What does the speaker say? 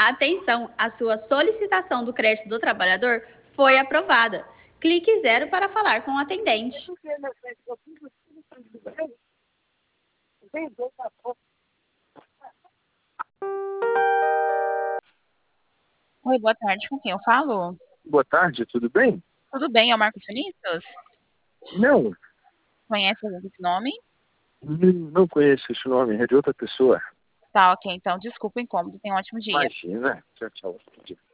Atenção, a sua solicitação do crédito do trabalhador foi aprovada. Clique 0 para falar com o atendente. Oi, boa tarde. Com quem eu falo? Boa tarde, tudo bem? Tudo bem, é o Marcos Vinícius? Não, Conhece algum desse nome? não conheço esse nome, é de outra pessoa. Tá, ok. Então, desculpa o incômodo. Tenha um ótimo dia. Imagina. Tchau, tchau.